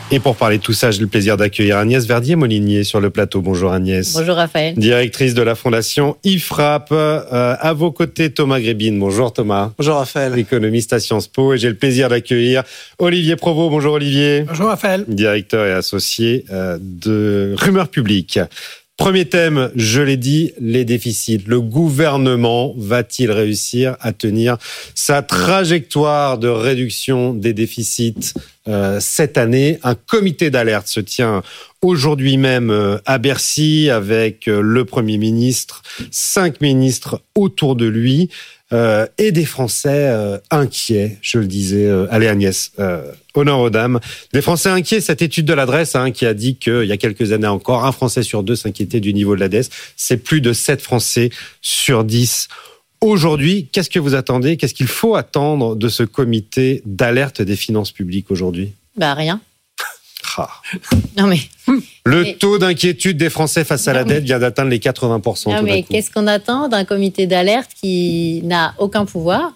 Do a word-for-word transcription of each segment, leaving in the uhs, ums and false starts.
Et pour parler de tout ça, j'ai le plaisir d'accueillir Agnès Verdier-Molinier sur le plateau. Bonjour Agnès. Bonjour Raphaël. Directrice de la fondation IFRAP. Euh, à vos côtés, Thomas Grébine. Bonjour Thomas. Bonjour Raphaël. Économiste à Sciences Po. Et j'ai le plaisir d'accueillir Olivier Provost. Bonjour Olivier. Bonjour Raphaël. Directeur et associé euh, de Rumeur Publique. Premier thème, je l'ai dit, les déficits. Le gouvernement va-t-il réussir à tenir sa trajectoire de réduction des déficits euh, cette année? Un comité d'alerte se tient aujourd'hui même euh, à Bercy avec euh, le Premier ministre, cinq ministres autour de lui euh, et des Français euh, inquiets, je le disais. Euh, allez Agnès, euh, honneur aux dames. Des Français inquiets, cette étude de l'adresse hein, qui a dit qu'il y a quelques années encore, un Français sur deux s'inquiétait du niveau de la dette. C'est plus de sept Français sur dix. Aujourd'hui, qu'est-ce que vous attendez? Qu'est-ce qu'il faut attendre de ce comité d'alerte des finances publiques aujourd'hui? Bah rien. Ah. Non mais... Le mais... taux d'inquiétude des Français face à non, la dette mais... vient d'atteindre les quatre-vingts pour cent. Non mais qu'est-ce qu'on attend d'un comité d'alerte qui n'a aucun pouvoir,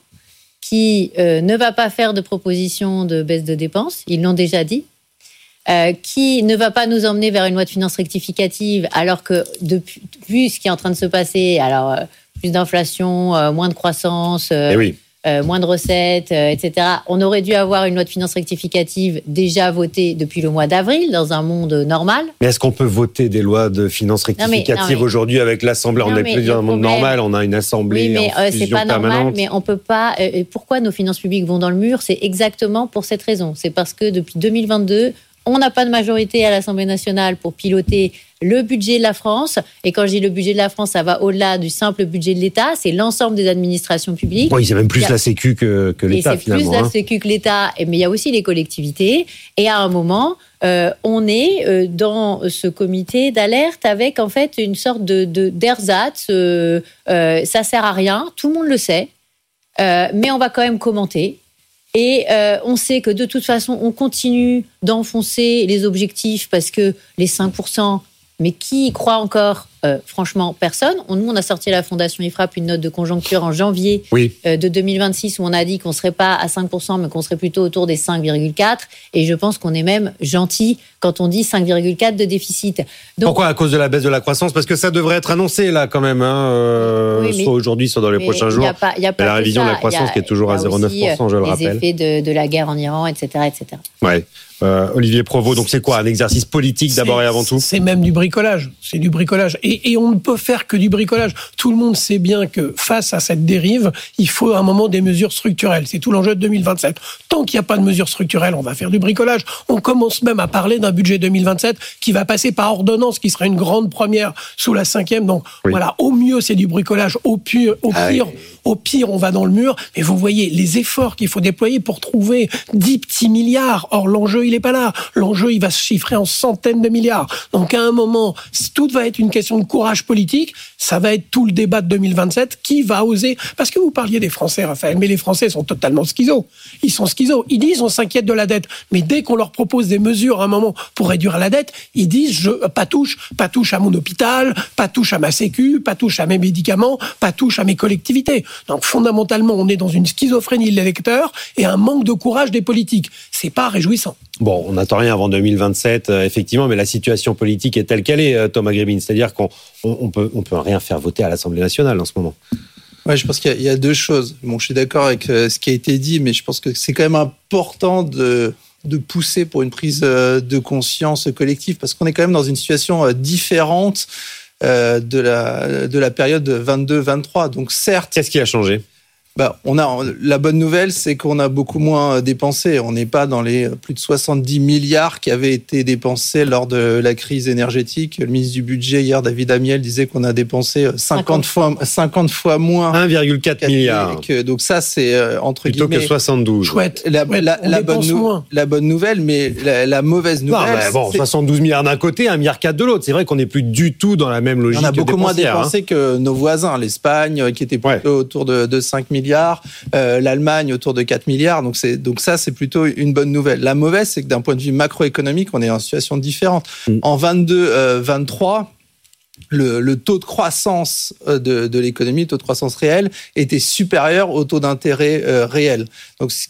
qui euh, ne va pas faire de proposition de baisse de dépenses, ils l'ont déjà dit, euh, qui ne va pas nous emmener vers une loi de finances rectificative, alors que depuis, vu ce qui est en train de se passer, alors euh, plus d'inflation, euh, moins de croissance, euh, eh oui. euh, moins de recettes, euh, et cetera, on aurait dû avoir une loi de finances rectificative déjà votée depuis le mois d'avril, dans un monde normal. Mais est-ce qu'on peut voter des lois de finances rectificatives non mais, non mais, aujourd'hui avec l'Assemblée? On n'est plus dans un monde normal, on a une Assemblée oui, mais, en euh, fusion c'est pas permanente. Normal, mais on peut pas... Euh, pourquoi nos finances publiques vont dans le mur? C'est exactement pour cette raison. C'est parce que depuis deux mille vingt-deux, on n'a pas de majorité à l'Assemblée nationale pour piloter le budget de la France. Et quand je dis le budget de la France, ça va au-delà du simple budget de l'État. C'est l'ensemble des administrations publiques. Oui, c'est même plus a... la Sécu que, que l'État, et c'est finalement. C'est plus hein. la Sécu que l'État, mais il y a aussi les collectivités. Et à un moment, euh, on est euh, dans ce comité d'alerte avec, en fait, une sorte de, de, d'ersatz. Euh, euh, ça sert à rien, tout le monde le sait. Euh, mais on va quand même commenter. Et euh, on sait que de toute façon, on continue d'enfoncer les objectifs parce que les cinq pour cent, mais qui y croit encore? euh, Franchement, personne. On, nous, on a sorti à la Fondation IFRAP une note de conjoncture en janvier oui. euh, de deux mille vingt-six où on a dit qu'on ne serait pas à cinq pour cent, mais qu'on serait plutôt autour des cinq virgule quatre. Et je pense qu'on est même gentil quand on dit cinq virgule quatre de déficit. Donc, pourquoi? À cause de la baisse de la croissance? Parce que ça devrait être annoncé là quand même, hein, euh, oui, mais, soit aujourd'hui, soit dans les prochains jours. Y a pas, y a pas la révision ça. de la croissance a, qui est toujours à zéro virgule neuf pour cent, je le les rappelle. Les effets de, de la guerre en Iran, et cetera, et cetera. Ouais. Euh, Olivier Provost, donc c'est quoi? Un exercice politique d'abord et avant tout? C'est même du bricolage. C'est du bricolage. Et, et on ne peut faire que du bricolage. Tout le monde sait bien que face à cette dérive, il faut à un moment des mesures structurelles. C'est tout l'enjeu de deux mille vingt-sept. Tant qu'il n'y a pas de mesures structurelles, on va faire du bricolage. On commence même à parler d'un budget deux mille vingt-sept qui va passer par ordonnance, qui sera une grande première sous la cinquième. Donc oui. voilà, au mieux c'est du bricolage, au pire, au pire, ah oui. au pire on va dans le mur. Mais vous voyez les efforts qu'il faut déployer pour trouver dix petits milliards. Or l'enjeu il n'est pas là. L'enjeu, il va se chiffrer en centaines de milliards. Donc, à un moment, tout va être une question de courage politique. Ça va être tout le débat de deux mille vingt-sept. Qui va oser? Parce que vous parliez des Français, Raphaël, mais les Français sont totalement schizos. Ils sont schizos. Ils disent, on s'inquiète de la dette. Mais dès qu'on leur propose des mesures à un moment pour réduire la dette, ils disent, je, pas touche, pas touche à mon hôpital, pas touche à ma sécu, pas touche à mes médicaments, pas touche à mes collectivités. Donc, fondamentalement, on est dans une schizophrénie de l'électeur et un manque de courage des politiques. C'est pas réjouissant. Bon, on n'attend rien avant deux mille vingt-sept, euh, effectivement, mais la situation politique est telle qu'elle est, euh, Thomas Grébine. C'est-à-dire qu'on on, on peut, on peut rien faire voter à l'Assemblée nationale en ce moment. Ouais, je pense qu'il y a, il y a deux choses. Bon, je suis d'accord avec euh, ce qui a été dit, mais je pense que c'est quand même important de, de pousser pour une prise euh, de conscience collective, parce qu'on est quand même dans une situation euh, différente euh, de la, de la période vingt-deux vingt-trois. Donc certes... Qu'est-ce qui a changé ? Bah, on a, la bonne nouvelle, c'est qu'on a beaucoup moins dépensé. On n'est pas dans les plus de soixante-dix milliards qui avaient été dépensés lors de la crise énergétique. Le ministre du Budget, hier, David Amiel, disait qu'on a dépensé cinquante fois, cinquante fois moins. un virgule quatre milliard. Que, donc ça, c'est entre Plutôt guillemets... Plutôt que soixante-douze. Chouette. La, ouais, la, la, bonne nou- la bonne nouvelle, mais la, la mauvaise nouvelle... Non, bah, bon, c'est... soixante-douze milliards d'un côté, un virgule quatre de l'autre. C'est vrai qu'on n'est plus du tout dans la même logique. On a beaucoup moins dépensé hein. que nos voisins. L'Espagne, qui était plutôt ouais. autour de, de cinq milliards... Euh, l'Allemagne autour de quatre milliards, donc, c'est, donc ça c'est plutôt une bonne nouvelle. La mauvaise, c'est que d'un point de vue macroéconomique, on est en situation différente. Mmh. En vingt-deux vingt-trois, le, le taux de croissance de, de l'économie, le taux de croissance réel, était supérieur au taux d'intérêt euh, réel. Donc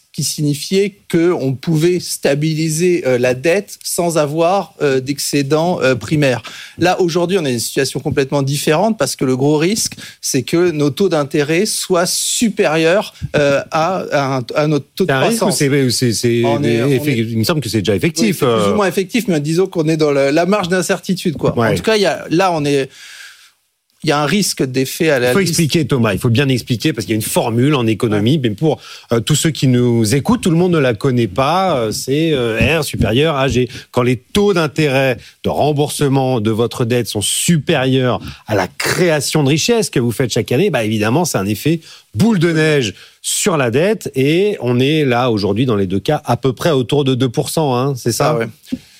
qui signifiait qu'on pouvait stabiliser euh, la dette sans avoir euh, d'excédent euh, primaire. Là, aujourd'hui, on a une situation complètement différente parce que le gros risque, c'est que nos taux d'intérêt soient supérieurs euh, à, à, à notre taux de croissance. C'est un risque ou c'est, c'est, c'est on est, on effe- est... Il me semble que c'est déjà effectif. Oui, c'est plus ou moins effectif, mais disons qu'on est dans la, la marge d'incertitude, quoi. Ouais. En tout cas, il y a, là, on est... Il y a un risque d'effet à la Il faut liste. expliquer, Thomas. Il faut bien expliquer parce qu'il y a une formule en économie. Ouais. Mais pour euh, tous ceux qui nous écoutent, tout le monde ne la connaît pas. Euh, c'est euh, R supérieur à G. Quand les taux d'intérêt de remboursement de votre dette sont supérieurs à la création de richesse que vous faites chaque année, bah évidemment, c'est un effet boule de neige sur la dette. Et on est là aujourd'hui dans les deux cas à peu près autour de deux pour cent. Hein, c'est ça. Ah ouais.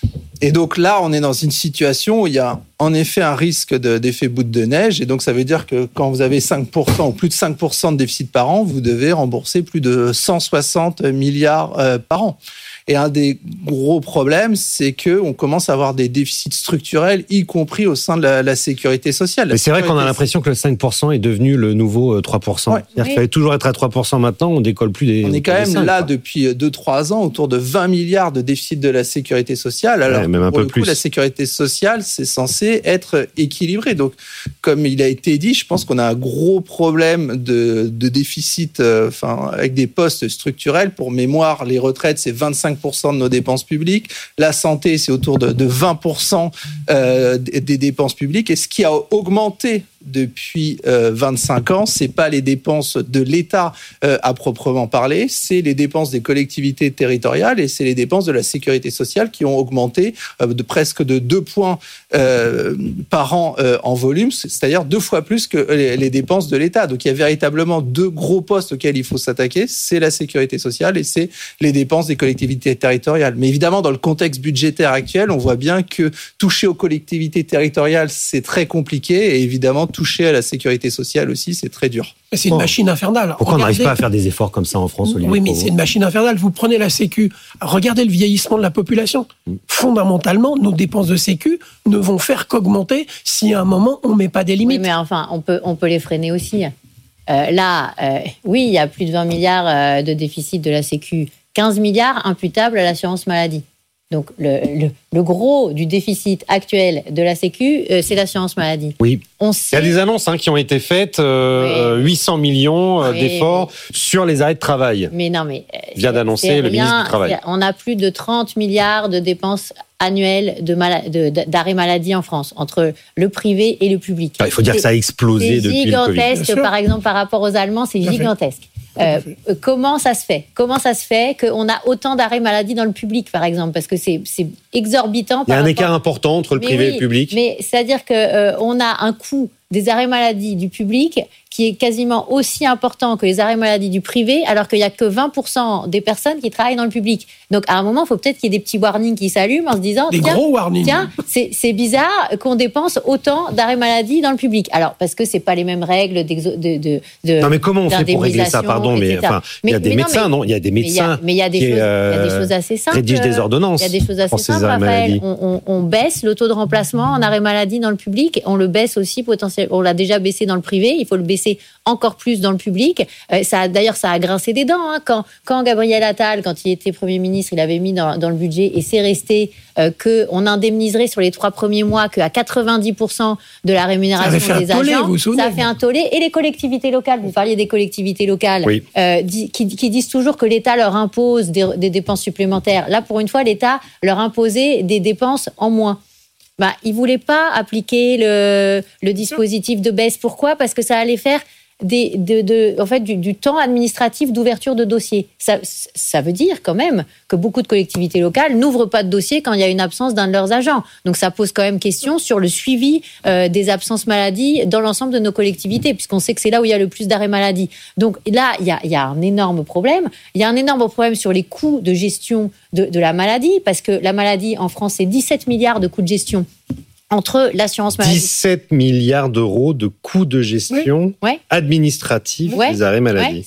Et donc là, on est dans une situation où il y a en effet un risque de, d'effet boule de neige. Et donc, ça veut dire que quand vous avez cinq pour cent ou plus de cinq pour cent de déficit par an, vous devez rembourser plus de cent soixante milliards euh, par an. Et un des gros problèmes, c'est qu'on commence à avoir des déficits structurels, y compris au sein de la, la sécurité sociale. La Mais c'est vrai sécurité... qu'on a l'impression que le cinq pour cent est devenu le nouveau trois pour cent. Ouais. C'est-à-dire oui. qu'il fallait toujours être à trois pour cent maintenant, on décolle plus des... On est quand même cinq, là quoi. Depuis deux trois ans, autour de vingt milliards de déficit de la sécurité sociale. Alors, ouais, même un pour peu le coup, plus. La sécurité sociale, c'est censé être équilibré. Donc, comme il a été dit, je pense qu'on a un gros problème de, de déficit, euh, enfin, avec des postes structurels. Pour mémoire, les retraites, c'est vingt-cinq pour cent de nos dépenses publiques. La santé, c'est autour de, de vingt pour cent euh, des dépenses publiques. Et ce qui a augmenté depuis euh, vingt-cinq ans, c'est pas les dépenses de l'État euh, à proprement parler, c'est les dépenses des collectivités territoriales et c'est les dépenses de la sécurité sociale qui ont augmenté euh, de presque de deux points euh, par an euh, en volume, c'est-à-dire deux fois plus que les, les dépenses de l'État. Donc il y a véritablement deux gros postes auxquels il faut s'attaquer, c'est la sécurité sociale et c'est les dépenses des collectivités territoriales. Mais évidemment, dans le contexte budgétaire actuel, on voit bien que toucher aux collectivités territoriales, c'est très compliqué et évidemment, toucher à la sécurité sociale aussi, c'est très dur. C'est une oh. machine infernale. Pourquoi regardez... on n'arrive pas à faire des efforts comme ça en France, Olivier? Oui, mais c'est une machine infernale. Vous prenez la Sécu, regardez le vieillissement de la population. Mm. Fondamentalement, nos dépenses de Sécu ne vont faire qu'augmenter si à un moment, on ne met pas des limites. Oui, mais enfin, on peut, on peut les freiner aussi. Euh, là, euh, oui, il y a plus de vingt milliards euh, de déficit de la Sécu. quinze milliards imputables à l'assurance maladie. Donc, le, le, le gros du déficit actuel de la Sécu, euh, c'est l'assurance maladie. Oui. On sait... Il y a des annonces hein, qui ont été faites, euh, oui. huit cents millions euh, oui. d'efforts sur les arrêts de travail. Mais non, mais... Vient d'annoncer le ministre du Travail. On a plus de trente milliards de dépenses annuelles de mala- de, d'arrêt maladie en France, entre le privé et le public. Ah, il faut dire c'est, que ça a explosé depuis le Covid. C'est gigantesque, par exemple, par rapport aux Allemands, c'est gigantesque. Euh, comment ça se fait Comment ça se fait qu'on a autant d'arrêts maladie dans le public, par exemple? Parce que c'est, c'est exorbitant. Il y a un rapport... écart important entre le mais privé oui, et le public. Mais c'est-à-dire qu'on euh, a un coût des arrêts maladie du public qui est quasiment aussi important que les arrêts maladie du privé, alors qu'il n'y a que vingt pour cent des personnes qui travaillent dans le public. Donc, à un moment, il faut peut-être qu'il y ait des petits warnings qui s'allument en se disant des tiens, gros warnings. Tiens, c'est, c'est bizarre qu'on dépense autant d'arrêts maladie dans le public. Alors, parce que ce n'est pas les mêmes règles de, de, de, de non, mais comment on fait pour régler ça? Pardon, mais enfin, il y a des médecins, non, il y a des médecins. Mais il y a des choses, euh, il y a des choses assez simples. Rédigent des ordonnances. Il y a des choses assez simples, Raphaël. On, on, on baisse le taux de remplacement en arrêt maladie dans le public. On le baisse aussi potentiellement. On l'a déjà baissé dans le privé. Il faut le baisser encore plus dans le public. Euh, ça, d'ailleurs, ça a grincé des dents. Hein. Quand, quand Gabriel Attal, quand il était Premier ministre, il avait mis dans, dans le budget et c'est resté euh, qu'on indemniserait sur les trois premiers mois qu'à quatre-vingt-dix pour cent de la rémunération des tollé, agents. Vous vous ça a fait un tollé. Et les collectivités locales, vous parliez des collectivités locales, oui. euh, qui, qui disent toujours que l'État leur impose des, des dépenses supplémentaires. Là, pour une fois, l'État leur imposait des dépenses en moins. Bah, ils ne voulaient pas appliquer le, le dispositif de baisse. Pourquoi ? Parce que ça allait faire des, de, de, en fait, du, du temps administratif d'ouverture de dossier. Ça, ça veut dire quand même que beaucoup de collectivités locales n'ouvrent pas de dossier quand il y a une absence d'un de leurs agents. Donc ça pose quand même question sur le suivi euh, des absences maladie dans l'ensemble de nos collectivités, puisqu'on sait que c'est là où il y a le plus d'arrêts maladie. Donc là, il y a, il y a un énorme problème. Il y a un énorme problème sur les coûts de gestion de, de la maladie, parce que la maladie en France, c'est dix-sept milliards de coûts de gestion. Entre l'assurance maladie. dix-sept milliards d'euros de coûts de gestion oui. ouais. administratifs ouais. des arrêts maladie. Ouais. C'est,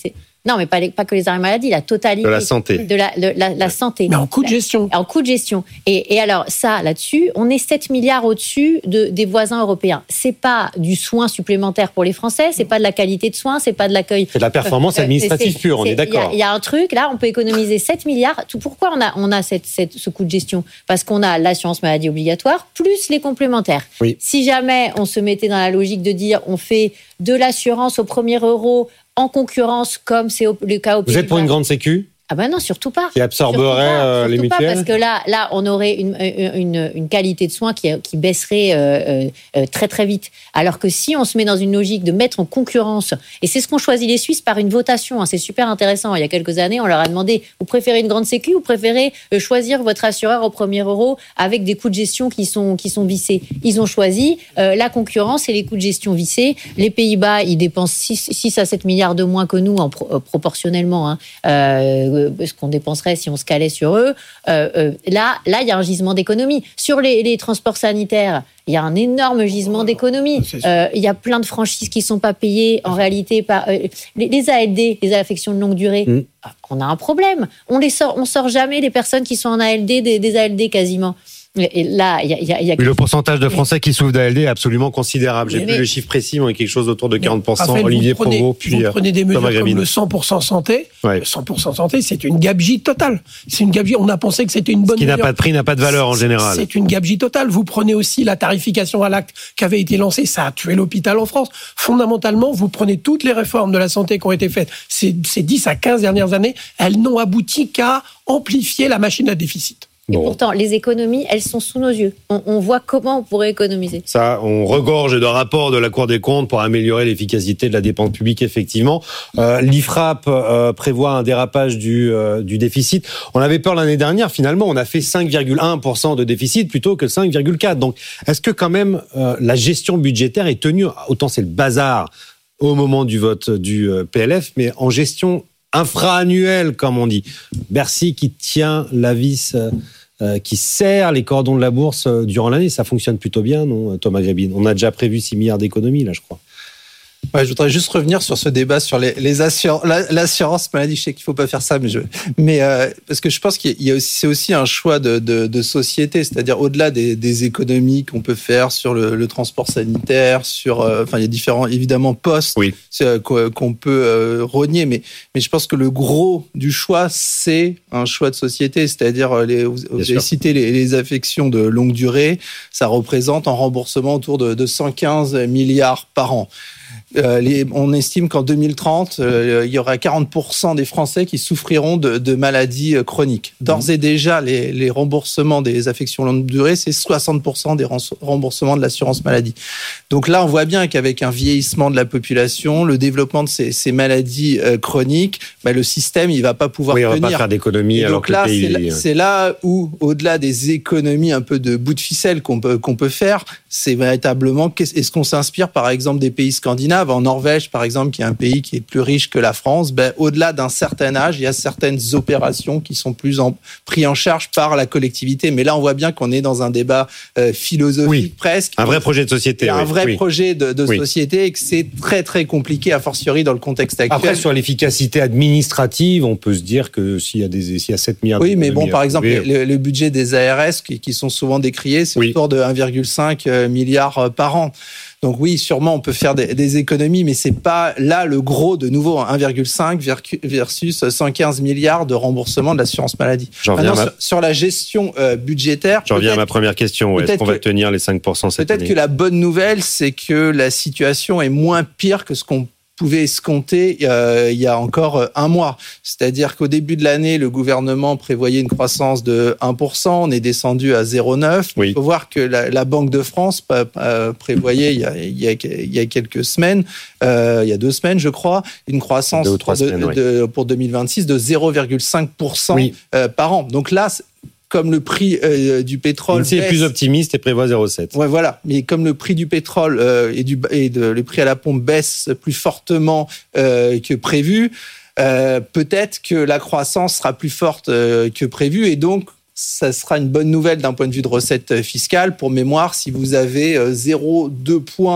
Non, mais pas, les, pas que les arrêts maladie, la totalité. De la santé. De la, de la, la santé. Mais en coût de gestion. En coût de gestion. Et, et alors, ça, là-dessus, on est sept milliards au-dessus de, des voisins européens. C'est pas du soin supplémentaire pour les Français, c'est pas de la qualité de soins, c'est pas de l'accueil. C'est de la performance euh, administrative pure, on est d'accord. Il y, y a un truc, là, on peut économiser sept milliards. Tout, pourquoi on a, on a cette, cette, ce coût de gestion ? Parce qu'on a l'assurance maladie obligatoire, plus les complémentaires. Oui. Si jamais on se mettait dans la logique de dire, on fait de l'assurance au premier euro, en concurrence, comme c'est le cas au Pays-Bas. Vous êtes pour une grande sécu ? Ah ben non, surtout pas. Qui absorberait pas, euh, les mutuelles ? Pas, parce que là, là, on aurait une, une, une qualité de soins qui, qui baisserait euh, euh, très très vite. Alors que si on se met dans une logique de mettre en concurrence, et c'est ce qu'ont choisi les Suisses par une votation, hein, c'est super intéressant. Il y a quelques années, on leur a demandé, vous préférez une grande sécu ou vous préférez choisir votre assureur au premier euro avec des coûts de gestion qui sont, qui sont vissés ? Ils ont choisi euh, la concurrence et les coûts de gestion vissés. Les Pays-Bas, ils dépensent six à sept milliards de moins que nous, en pro, euh, proportionnellement, hein, euh, ce qu'on dépenserait si on se calait sur eux. Euh, euh, là, là, il y a un gisement d'économie. Sur les, les transports sanitaires, il y a un énorme gisement d'économie. Euh, il y a plein de franchises qui ne sont pas payées en réalité par euh, les, les A L D, les affections de longue durée. Mmh. On a un problème. On les sort, on sort jamais les personnes qui sont en A L D des, des A L D quasiment. Et là, il y a, y a, y a... Oui, le pourcentage de Français qui souffrent d'A L D est absolument considérable. J'ai mais... plus le chiffre précis, mais quelque chose autour de quarante pour cent. Raphaël, Olivier prenez, Provost, puis vous prenez des mesures Thomas comme Grébine. le cent pour cent santé. Ouais. Le cent pour cent santé, c'est une gabegie totale. C'est une gabegie. On a pensé que c'était une bonne. Ce qui mesure. n'a pas de prix n'a pas de valeur en général. C'est une gabegie totale. Vous prenez aussi la tarification à l'acte qui avait été lancée. Ça a tué l'hôpital en France. Fondamentalement, vous prenez toutes les réformes de la santé qui ont été faites ces, ces dix à quinze dernières années. Elles n'ont abouti qu'à amplifier la machine à déficit. Et Bon. pourtant, les économies, elles sont sous nos yeux. On, on voit comment on pourrait économiser. Ça, on regorge de rapports de la Cour des comptes pour améliorer l'efficacité de la dépense publique, effectivement. Euh, L'I F R A P euh, prévoit un dérapage du, euh, du déficit. On avait peur l'année dernière, finalement, on a fait cinq virgule un pour cent de déficit plutôt que cinq virgule quatre. Donc, est-ce que quand même euh, la gestion budgétaire est tenue, autant c'est le bazar au moment du vote du euh, P L F, mais en gestion infra-annuelle, comme on dit. Bercy qui tient la vis... Euh, Euh, qui serre les cordons de la bourse euh, durant l'année. Ça fonctionne plutôt bien, non, Thomas Grébine ? On a déjà prévu six milliards d'économies, là, je crois. Ouais, je voudrais juste revenir sur ce débat sur les, les assur- l'assurance maladie. Je sais qu'il faut pas faire ça, mais je, mais euh, parce que je pense qu'il y a aussi, c'est aussi un choix de, de, de société, c'est-à-dire au-delà des, des économies qu'on peut faire sur le, le transport sanitaire, sur, euh, enfin, il y a différents évidemment postes oui. qu'on, qu'on peut euh, rogner, mais mais je pense que le gros du choix, c'est un choix de société, c'est-à-dire les, vous, vous avez cité les, les affections de longue durée, ça représente en remboursement autour de, de cent quinze milliards par an. Euh, les, on estime qu'en deux mille trente, euh, il y aura quarante pour cent des Français qui souffriront de, de maladies euh, chroniques. D'ores et déjà, les, les remboursements des affections longue durée, c'est soixante pour cent des remboursements de l'assurance maladie. Donc là, on voit bien qu'avec un vieillissement de la population, le développement de ces, ces maladies euh, chroniques, bah, le système, il va pas pouvoir oui, on tenir. va pas faire d'économies. Et alors donc que là, le pays, c'est, là c'est là où, au-delà des économies un peu de bout de ficelle qu'on peut, qu'on peut faire, c'est véritablement, est-ce qu'on s'inspire par exemple des pays scandinaves? En Norvège, par exemple, qui est un pays qui est plus riche que la France, ben, au-delà d'un certain âge, il y a certaines opérations qui sont plus en, pris en charge par la collectivité. Mais là, on voit bien qu'on est dans un débat euh, philosophique oui. presque. Un vrai projet de société. Un oui. vrai oui. projet de, de oui. société et que c'est très, très compliqué, a fortiori, dans le contexte actuel. Après, sur l'efficacité administrative, on peut se dire que s'il y a, des, s'il y a sept milliards Oui, mais bon, par exemple, trouver, le, le budget des A R S qui, qui sont souvent décriés, c'est oui. autour de un virgule cinq milliard par an. Donc oui, sûrement on peut faire des, des économies, mais c'est pas là le gros de nouveau un virgule cinq versus cent quinze milliards de remboursement de l'assurance maladie. Maintenant, ma... sur, sur la gestion euh, budgétaire, j'en reviens à ma première question. Est-ce qu'on que, va tenir les cinq pour cent cette peut-être année ? Que la bonne nouvelle, c'est que la situation est moins pire que ce qu'on pouvait escompter euh, il y a encore un mois. C'est-à-dire qu'au début de l'année, le gouvernement prévoyait une croissance de un pour cent, on est descendu à zéro virgule neuf. Oui. Il faut voir que la, la Banque de France euh, prévoyait il y a, il y a, il y a quelques semaines, euh, il y a deux semaines je crois, une croissance deux ou trois de, semaines, de, de, pour deux mille vingt-six de zéro virgule cinq pour cent oui. euh, par an. Donc là, comme le prix euh, du pétrole baisse, est plus optimiste et prévoit zéro virgule sept. Ouais, voilà. Mais comme le prix du pétrole euh, et, du, et de, le prix à la pompe baisse plus fortement euh, que prévu, euh, peut-être que la croissance sera plus forte euh, que prévu et donc ça sera une bonne nouvelle d'un point de vue de recettes fiscales. Pour mémoire, si vous avez euh, zéro virgule deux points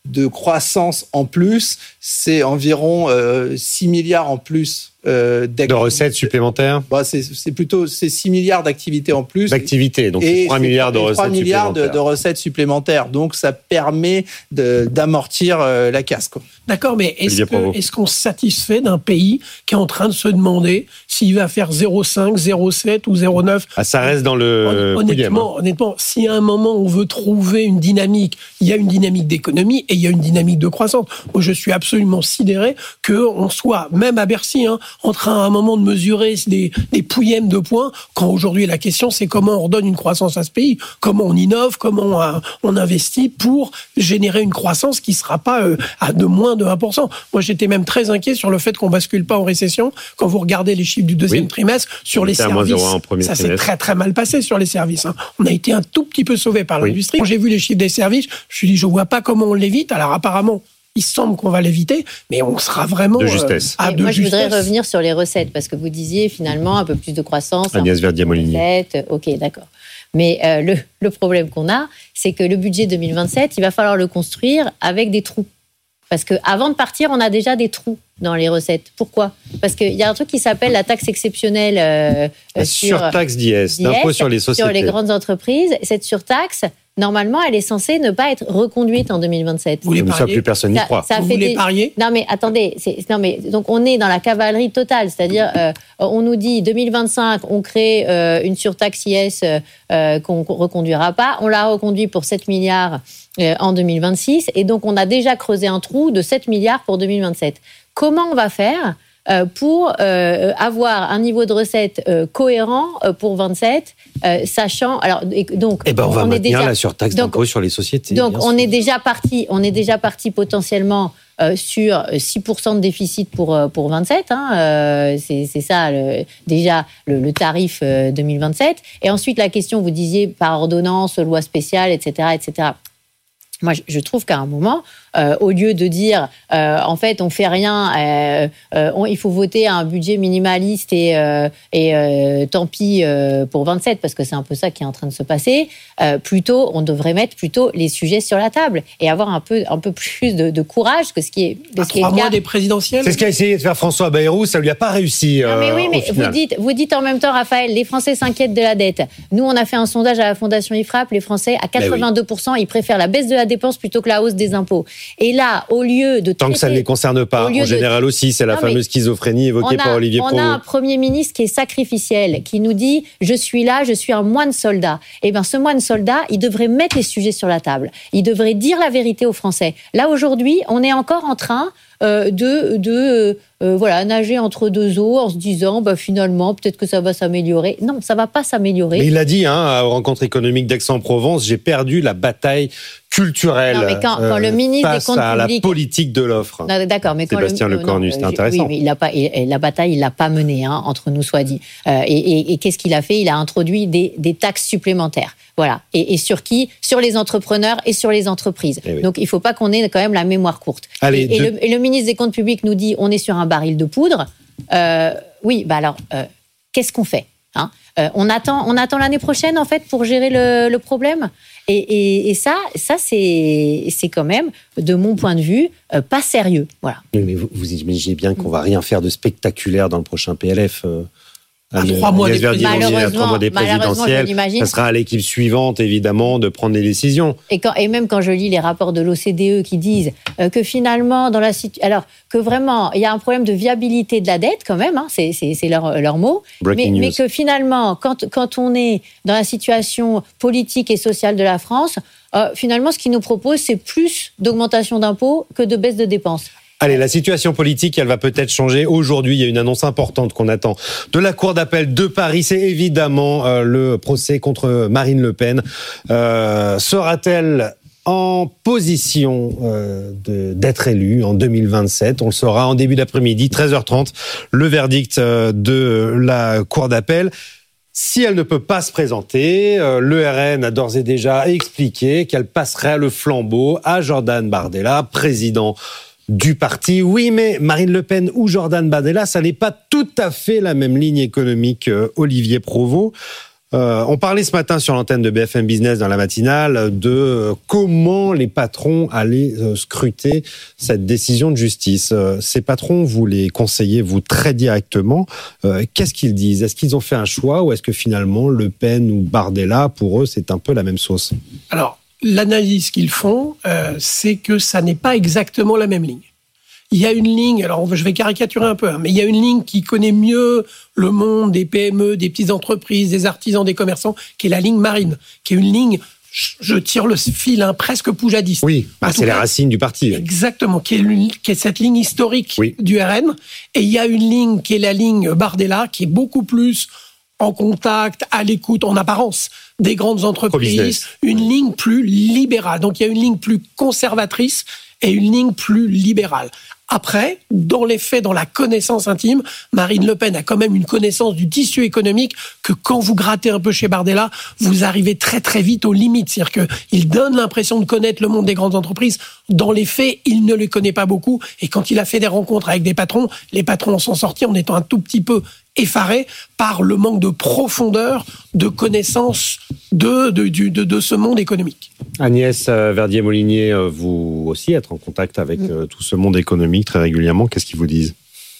de croissance en plus, c'est environ euh, six milliards en plus. Euh, de recettes supplémentaires. Bah, c'est, c'est plutôt c'est six milliards d'activités en plus. D'activités, donc et trois milliards de recettes trois milliards supplémentaires. De, de recettes supplémentaires. Donc ça permet de, d'amortir euh, la casse, quoi. D'accord, mais est-ce, que, est-ce qu'on se satisfait d'un pays qui est en train de se demander s'il va faire zéro virgule cinq, zéro virgule sept ou zéro virgule neuf? Ah, ça reste dans le honnêtement, honnêtement, si à un moment on veut trouver une dynamique, il y a une dynamique d'économie et il y a une dynamique de croissance. Moi, je suis absolument sidéré qu'on soit, même à Bercy, hein, en train à un moment de mesurer des, des pouillèmes de points, quand aujourd'hui la question c'est comment on redonne une croissance à ce pays, comment on innove, comment on, on investit pour générer une croissance qui ne sera pas euh, à de moins de un pour cent. Moi j'étais même très inquiet sur le fait qu'on ne bascule pas en récession quand vous regardez les chiffres du deuxième oui. trimestre sur les services. Ça s'est très très mal passé sur les services. Hein. On a été un tout petit peu sauvé par oui. l'industrie. Quand j'ai vu les chiffres des services, je me suis dit je ne vois pas comment on l'évite. Alors apparemment il semble qu'on va l'éviter, mais on sera vraiment de justesse. Euh, à de moi, justesse. Je voudrais revenir sur les recettes, parce que vous disiez finalement un peu plus de croissance. Agnès Verdier-Molinier. Recettes. Ok, d'accord. Mais euh, le, le problème qu'on a, c'est que le budget deux mille vingt-sept, il va falloir le construire avec des trous. Parce qu'avant de partir, on a déjà des trous dans les recettes. Pourquoi ? Parce qu'il y a un truc qui s'appelle la taxe exceptionnelle euh, la sur surtaxe d'I S, d'impôt sur les sociétés. Sur les grandes entreprises. Cette surtaxe, normalement, elle est censée ne pas être reconduite en deux mille vingt-sept. Vous voulez Comme ça, plus personne n'y croit. Ça Vous fait voulez des... parier ? Non, mais attendez. C'est... Non, mais donc on est dans la cavalerie totale. C'est-à-dire, euh, on nous dit deux mille vingt-cinq, on crée euh, une surtaxe I S euh, qu'on ne reconduira pas. On l'a reconduit pour sept milliards euh, en deux mille vingt-six. Et donc, on a déjà creusé un trou de sept milliards pour deux mille vingt-sept. Comment on va faire euh, pour euh, avoir un niveau de recette euh, cohérent euh, pour vingt-sept, euh, sachant alors et, donc eh ben on, on va on maintenir déjà, la surtaxe donc, d'impôt sur les sociétés. Donc on sûr. est déjà parti, on est déjà parti potentiellement euh, sur six pour cent de déficit pour pour vingt-sept. Hein, euh, c'est, c'est ça le, déjà le, le tarif euh, deux mille vingt-sept. Et ensuite la question, vous disiez par ordonnance, loi spéciale, et cetera, et cetera. Moi, je trouve qu'à un moment, euh, au lieu de dire, euh, en fait, on fait rien, euh, euh, on, il faut voter un budget minimaliste et, euh, et euh, tant pis euh, pour vingt-sept, parce que c'est un peu ça qui est en train de se passer. Euh, plutôt, on devrait mettre plutôt les sujets sur la table et avoir un peu, un peu plus de, de courage que ce qui est. À trois mois des présidentielles. C'est ce qu'a essayé de faire François Bayrou, ça lui a pas réussi. Non, mais oui, euh, mais vous dites, vous dites en même temps, Raphaël, les Français s'inquiètent de la dette. Nous, on a fait un sondage à la Fondation I F R A P. Les Français, à quatre-vingt-deux pour cent, oui. Ils préfèrent la baisse de la dépense plutôt que la hausse des impôts. Et là, au lieu de tant traiter, que ça ne les concerne pas, en général de... aussi, c'est la non, fameuse schizophrénie évoquée a, par Olivier Provost. On a un Premier ministre qui est sacrificiel, qui nous dit « je suis là, je suis un moine soldat ». Eh bien, ce moine soldat, il devrait mettre les sujets sur la table. Il devrait dire la vérité aux Français. Là, aujourd'hui, on est encore en train euh, de... de Euh, voilà, nager entre deux eaux en se disant bah, finalement, peut-être que ça va s'améliorer. Non, ça ne va pas s'améliorer. Mais il l'a dit, hein, aux rencontres économiques d'Aix-en-Provence, j'ai perdu la bataille culturelle non, mais quand, quand le ministre face des comptes à publics... la politique de l'offre. Non, d'accord, mais quand Sébastien le, Lecornu, c'était intéressant. Oui, mais il a pas, il, la bataille, il ne l'a pas menée, hein, entre nous soit dit. Euh, et, et, et qu'est-ce qu'il a fait ? Il a introduit des, des taxes supplémentaires. Voilà. Et, et sur qui ? Sur les entrepreneurs et sur les entreprises. Oui. Donc, il ne faut pas qu'on ait quand même la mémoire courte. Allez, et, de... et, le, et le ministre des Comptes publics nous dit on est sur un baril de poudre. Euh, oui, bah alors, euh, qu'est-ce qu'on fait hein euh, on, attend, on attend l'année prochaine, en fait, pour gérer le, le problème. Et, et, et ça, ça c'est, c'est quand même, de mon point de vue, euh, pas sérieux. Voilà. Oui, mais vous, vous imaginez bien qu'on ne va rien faire de spectaculaire dans le prochain P L F euh... À trois mois des présidentielles, ça sera à l'équipe suivante, évidemment, de prendre des décisions. Et, quand, et même quand je lis les rapports de l'O C D E qui disent euh, que finalement, dans la situ... alors que vraiment, il y a un problème de viabilité de la dette quand même, hein, c'est, c'est, c'est leur, leur mot, mais, mais que finalement, quand, quand on est dans la situation politique et sociale de la France, euh, finalement, ce qu'ils nous proposent, c'est plus d'augmentation d'impôts que de baisse de dépenses. Allez, la situation politique, elle va peut-être changer. Aujourd'hui, il y a une annonce importante qu'on attend de la Cour d'appel de Paris. C'est évidemment euh, le procès contre Marine Le Pen. Euh, sera-t-elle en position euh, de, d'être élue en deux mille vingt-sept? On le saura en début d'après-midi, treize heures trente, le verdict euh, de la Cour d'appel. Si elle ne peut pas se présenter, euh, l'E R N a d'ores et déjà expliqué qu'elle passerait le flambeau à Jordan Bardella, président du parti. Oui, mais Marine Le Pen ou Jordan Bardella, ça n'est pas tout à fait la même ligne économique, euh, Olivier Provost. Euh, on parlait ce matin sur l'antenne de B F M Business dans la matinale de euh, comment les patrons allaient euh, scruter cette décision de justice. Euh, ces patrons, vous les conseillez, vous, très directement. Euh, qu'est-ce qu'ils disent ? Est-ce qu'ils ont fait un choix ou est-ce que finalement Le Pen ou Bardella, pour eux, c'est un peu la même sauce ? Alors, l'analyse qu'ils font, euh, c'est que ça n'est pas exactement la même ligne. Il y a une ligne, alors je vais caricaturer un peu, hein, mais il y a une ligne qui connaît mieux le monde des P M E, des petites entreprises, des artisans, des commerçants, qui est la ligne Marine, qui est une ligne, je tire le fil, hein, presque poujadiste. Oui, bah, c'est les racines du parti. Exactement, qui est, une, qui est cette ligne historique oui. du R N. Et il y a une ligne qui est la ligne Bardella, qui est beaucoup plus en contact, à l'écoute, en apparence, des grandes entreprises, une oui. ligne plus libérale. Donc il y a une ligne plus conservatrice et une ligne plus libérale. Après, dans les faits, dans la connaissance intime, Marine Le Pen a quand même une connaissance du tissu économique que quand vous grattez un peu chez Bardella, vous arrivez très très vite aux limites. C'est-à-dire qu'il donne l'impression de connaître le monde des grandes entreprises. Dans les faits, il ne les connaît pas beaucoup. Et quand il a fait des rencontres avec des patrons, les patrons en sont sortis en étant un tout petit peu effarés par le manque de profondeur, de connaissance de, de, de, de, de ce monde économique. Agnès Verdier-Molinier, vous aussi êtes en contact avec mmh. tout ce monde économique très régulièrement. Qu'est-ce qu'ils vous disent ?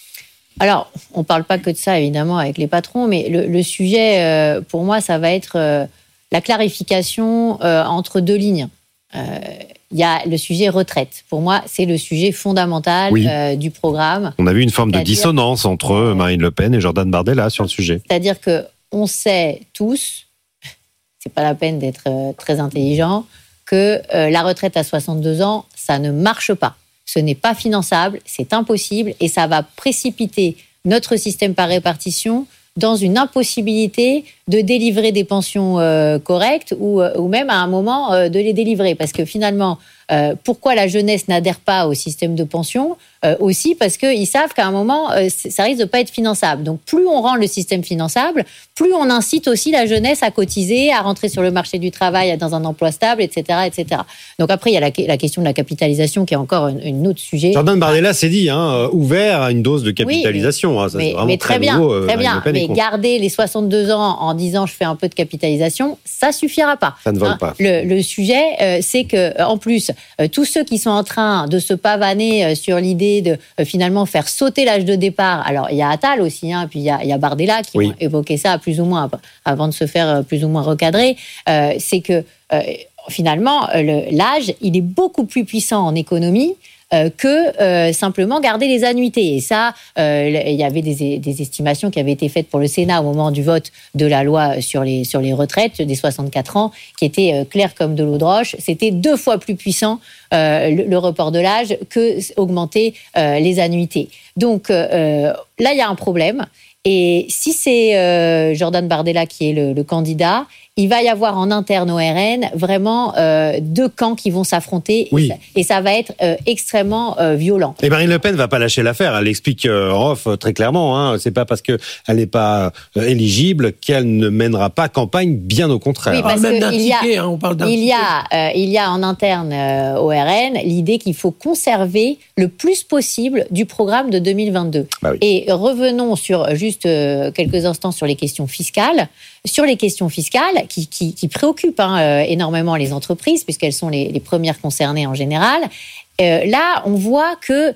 Alors, on ne parle pas que de ça, évidemment, avec les patrons, mais le, le sujet, euh, pour moi, ça va être euh, la clarification euh, entre deux lignes. Il euh, y a le sujet retraite. Pour moi, c'est le sujet fondamental oui. euh, du programme. On a vu une forme de dissonance entre euh, Marine Le Pen et Jordan Bardella sur le sujet. C'est-à-dire qu'on sait tous, c'est pas la peine d'être euh, très intelligent, que euh, la retraite à soixante-deux ans, ça ne marche pas. Ce n'est pas finançable, c'est impossible et ça va précipiter notre système par répartition dans une impossibilité de délivrer des pensions euh, correctes ou, euh, ou même à un moment euh, de les délivrer. Parce que finalement, euh, pourquoi la jeunesse n'adhère pas au système de pension ? euh, Aussi parce qu'ils savent qu'à un moment, euh, ça risque de ne pas être finançable. Donc plus on rend le système finançable, plus on incite aussi la jeunesse à cotiser, à rentrer sur le marché du travail dans un emploi stable, et cetera, et cetera. Donc après, il y a la, la question de la capitalisation qui est encore un, un autre sujet. Jordan Bardella s'est dit, hein, ouvert à une dose de capitalisation. Oui, mais, hein, ça, mais, c'est vraiment mais très, très bien, nouveau, euh, très bien. Mais garder les soixante-deux ans en disant je fais un peu de capitalisation, ça suffira pas. Ça ne vole hein. pas. Le, le sujet, euh, c'est que en plus, euh, tous ceux qui sont en train de se pavaner euh, sur l'idée de euh, finalement faire sauter l'âge de départ. Alors il y a Attal aussi, hein, puis il y a, il y a Bardella qui oui. ont évoqué ça plus ou moins avant de se faire euh, plus ou moins recadrer. Euh, c'est que euh, finalement le, l'âge, il est beaucoup plus puissant en économie. Euh, que euh, simplement garder les annuités. Et ça, euh, il y avait des, des estimations qui avaient été faites pour le Sénat au moment du vote de la loi sur les, sur les retraites des soixante-quatre ans, qui étaient euh, claires comme de l'eau de roche. C'était deux fois plus puissant euh, le, le report de l'âge que augmenter euh, les annuités. Donc euh, là, il y a un problème. Et si c'est euh, Jordan Bardella qui est le, le candidat, il va y avoir en interne au R N vraiment euh, deux camps qui vont s'affronter oui. et, ça, et ça va être euh, extrêmement euh, violent. Et Marine Le Pen va pas lâcher l'affaire. Elle explique euh, en off très clairement. Hein, c'est pas parce que elle n'est pas euh, éligible qu'elle ne mènera pas campagne. Bien au contraire. Oui, parce même que d'un il y a, ticket, hein, on parle d'un il ticket. y a, euh, il y a en interne euh, au R N l'idée qu'il faut conserver le plus possible du programme de deux mille vingt-deux. Bah oui. Et revenons sur juste euh, quelques instants sur les questions fiscales. Sur les questions fiscales qui, qui, qui préoccupent hein, euh, énormément les entreprises, puisqu'elles sont les, les premières concernées en général, euh, là, on voit que euh,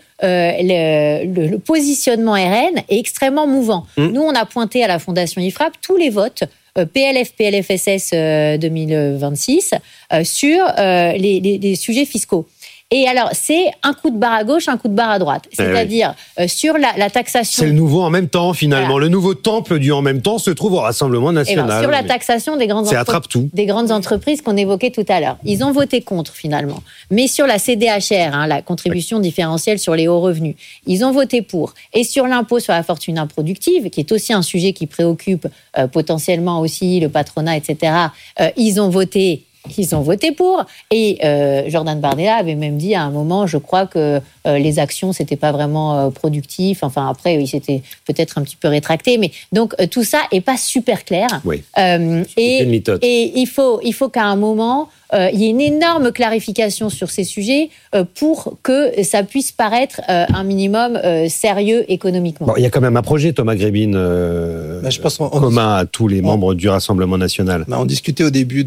le, le, le positionnement R N est extrêmement mouvant. Mmh. Nous, on a pointé à la Fondation I F R A P tous les votes euh, P L F, P L F S S euh, deux mille vingt-six euh, sur euh, les, les, les sujets fiscaux. Et alors, c'est un coup de barre à gauche, un coup de barre à droite. C'est-à-dire, eh oui. euh, sur la, la taxation... C'est le nouveau en même temps, finalement. Voilà. Le nouveau temple du en même temps se trouve au Rassemblement national. Ben, sur la taxation des grandes, entre... des grandes entreprises qu'on évoquait tout à l'heure. Ils ont voté contre, finalement. Mais sur la C D H R, hein, la contribution oui. différentielle sur les hauts revenus, ils ont voté pour. Et sur l'impôt sur la fortune improductive, qui est aussi un sujet qui préoccupe euh, potentiellement aussi le patronat, et cetera, euh, ils ont voté... Ils ont voté pour. Et euh, Jordan Bardella avait même dit à un moment, je crois que euh, les actions, c'était pas vraiment euh, productif. Enfin, après, il s'était peut-être un petit peu rétracté. Mais donc, euh, tout ça est pas super clair. Oui. Euh, et, une litote. et il faut, il faut qu'à un moment, euh, il y ait une énorme clarification sur ces sujets euh, pour que ça puisse paraître euh, un minimum euh, sérieux économiquement. Bon, il y a quand même un projet, Thomas Grébin, euh, Bah, je pense qu'on- commun à tous les on- membres du Rassemblement national. Bah, on discutait au début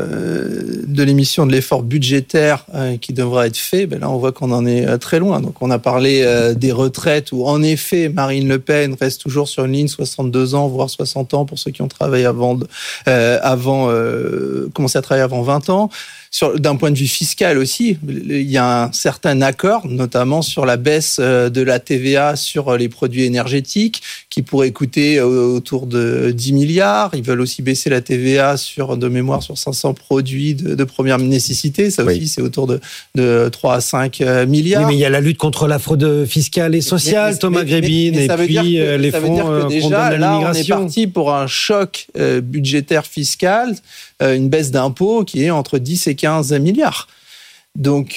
de, de l'émission de l'effort budgétaire euh, qui devra être fait. Ben là, on voit qu'on en est euh, très loin. Donc, on a parlé euh, des retraites où, en effet, Marine Le Pen reste toujours sur une ligne soixante-deux ans, voire soixante ans pour ceux qui ont travaillé avant, de, euh, avant euh, commencé à travailler avant vingt ans. Sur, d'un point de vue fiscal aussi, il y a un certain accord, notamment sur la baisse de la T V A sur les produits énergétiques, qui pourrait coûter autour de dix milliards. Ils veulent aussi baisser la T V A sur, de mémoire, sur cinq cents produits de, de première nécessité. Ça aussi, oui. c'est autour de, de trois à cinq milliards. Oui, mais il y a la lutte contre la fraude fiscale et sociale, mais, mais, Thomas Grébin, et puis que, les fonds qu'on donne à là, l'immigration. On est parti pour un choc euh, budgétaire fiscal, euh, une baisse d'impôts qui est entre dix et quinze milliards. Donc,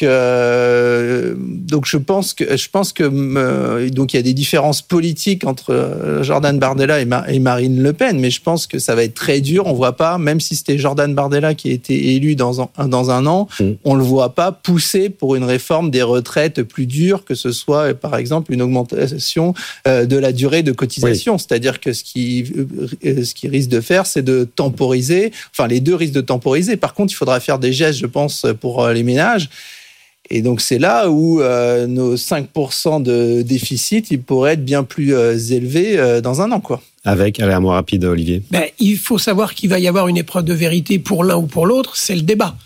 euh, donc je pense que je pense que euh, donc il y a des différences politiques entre Jordan Bardella et, Ma- et Marine Le Pen, mais je pense que ça va être très dur. On voit pas, même si c'était Jordan Bardella qui a été élu dans un, dans un an, mmh. on le voit pas pousser pour une réforme des retraites plus dure, que ce soit par exemple une augmentation euh, de la durée de cotisation. Oui. C'est-à-dire que ce qui euh, ce qui risque de faire, c'est de temporiser. Enfin, les deux risquent de temporiser. Par contre, il faudra faire des gestes, je pense, pour les ménages. Et donc, c'est là où euh, nos cinq pour cent de déficit, ils pourraient être bien plus euh, élevés euh, dans un an, quoi. Avec, allez, un mot rapide, Olivier. Ben, il faut savoir qu'il va y avoir une épreuve de vérité pour l'un ou pour l'autre, c'est le débat.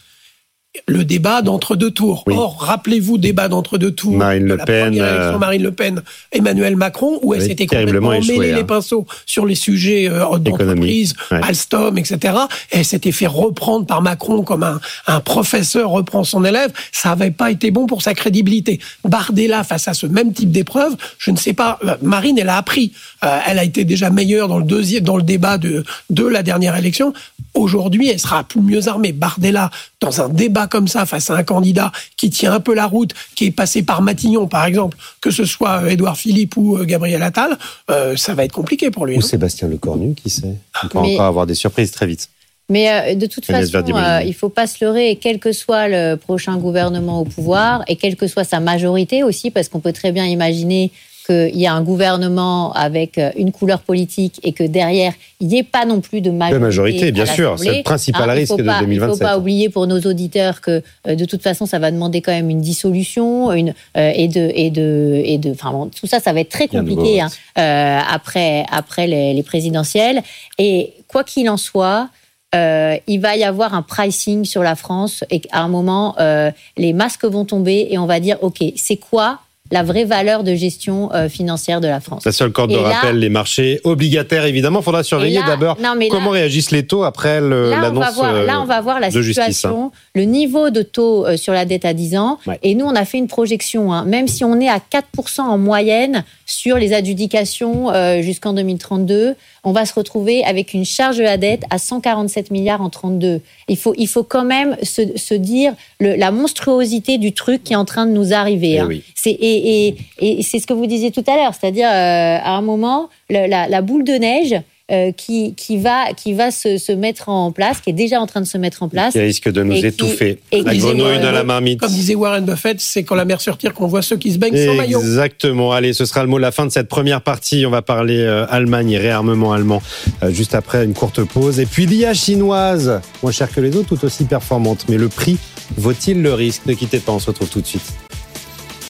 Le débat d'entre-deux tours. Oui. Or, rappelez-vous, débat d'entre-deux tours. Marine Le la Pen. Première élection, euh... Marine Le Pen, Emmanuel Macron, où elle s'était complètement échoué, mêlée hein. les pinceaux sur les sujets euh, d'entreprise, ouais. Alstom, et cetera. Et elle s'était fait reprendre par Macron comme un, un professeur reprend son élève. Ça n'avait pas été bon pour sa crédibilité. Bardella, face à ce même type d'épreuve, je ne sais pas, euh, Marine, elle a appris. Euh, elle a été déjà meilleure dans le, deuxième, dans le débat de, de la dernière élection. Aujourd'hui, elle sera plus mieux armée. Bardella, dans un débat comme ça, face à un candidat qui tient un peu la route, qui est passé par Matignon, par exemple, que ce soit Édouard Philippe ou Gabriel Attal, euh, ça va être compliqué pour lui. Ou Sébastien Lecornu, qui sait. On peut mais, encore avoir des surprises très vite. Mais euh, de toute façon, euh, il ne faut pas se leurrer, quel que soit le prochain gouvernement au pouvoir, et quelle que soit sa majorité aussi, parce qu'on peut très bien imaginer qu'il y a un gouvernement avec une couleur politique et que derrière, il n'y ait pas non plus de majorité. De majorité, bien sûr. C'est le principal hein, risque de pas, deux mille vingt-sept. Il ne faut pas oublier pour nos auditeurs que, de toute façon, ça va demander quand même une dissolution une, euh, et de... Et de, et de enfin, bon, tout ça, ça va être très compliqué hein, euh, après, après les, les présidentielles. Et quoi qu'il en soit... Euh, il va y avoir un pricing sur la France et à un moment, euh, les masques vont tomber et on va dire, OK, c'est quoi la vraie valeur de gestion euh, financière de la France. La seule corde et de là, rappel, les marchés obligataires, évidemment. Il faudra surveiller là, d'abord non, comment là, réagissent les taux après le, là, l'annonce on va voir, euh, Là, on va voir la situation, justice, hein. le niveau de taux euh, sur la dette à dix ans. Ouais. Et nous, on a fait une projection. Hein, même si on est à quatre pour cent en moyenne sur les adjudications euh, jusqu'en deux mille trente-deux, on va se retrouver avec une charge de la dette à cent quarante-sept milliards en trente-deux. Il faut, il faut quand même se, se dire le, la monstruosité du truc qui est en train de nous arriver. Et, hein. oui. c'est, et, et, et c'est ce que vous disiez tout à l'heure, c'est-à-dire euh, à un moment, le, la, la boule de neige euh, qui, qui va, qui va se, se mettre en place, qui est déjà en train de se mettre en place. Qui risque de nous étouffer. Qui, la grenouille dans la marmite. Comme disait Warren Buffett, c'est quand la mer se retire qu'on voit ceux qui se baignent sans maillot. Exactement. Allez, ce sera le mot de la fin de cette première partie. On va parler euh, Allemagne et réarmement allemand euh, juste après une courte pause. Et puis l'I A chinoise, moins chère que les autres, tout aussi performante. Mais le prix vaut-il le risque? Ne quittez pas, on se retrouve tout de suite.